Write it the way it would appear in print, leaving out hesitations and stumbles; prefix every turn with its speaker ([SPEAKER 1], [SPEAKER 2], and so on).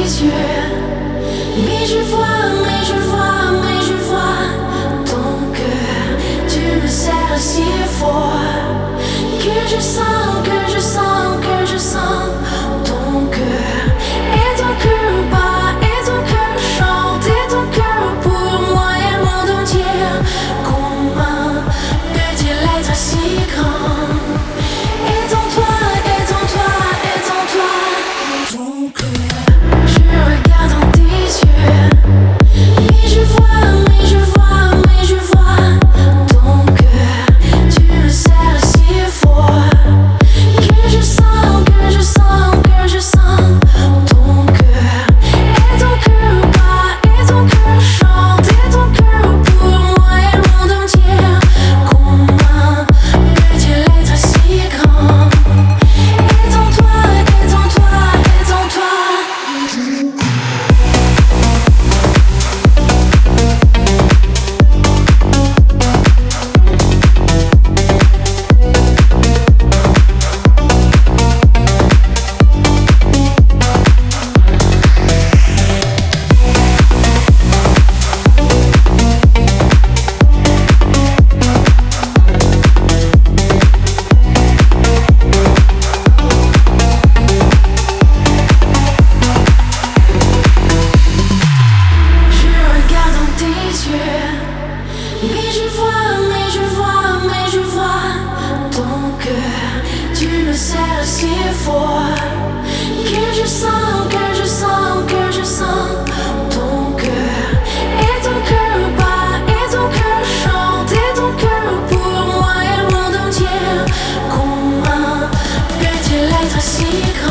[SPEAKER 1] tes yeux. Mais je vois, mais je vois, mais je vois ton cœur. Tu me serres si fort que je sens, que je sens, que je sens ton cœur. Et ton cœur bat, et ton cœur chante, et ton cœur pour moi et le monde entier. Comment peut-il être si grand? Et en toi, et en toi, et en toi, ton cœur. Je regarde dans tes yeux. Mais je vois, mais je vois, mais je vois ton cœur. Tu me serres si fort que je sens, que je sens, que je sens ton cœur. Et ton cœur bat, et ton cœur chante, et ton cœur pour moi et le monde entier. Comment peut-il être si grand? Et en toi, et en toi, et en toi. Je regarde dans tes yeux. Mais je vois, mais je vois, mais je vois ton cœur. Tu me serres si fort que je sens, que je sens, que je sens ton cœur. Et ton cœur bat, et ton cœur chante, et ton cœur pour moi et le monde entier. Comment peut-il être si grand?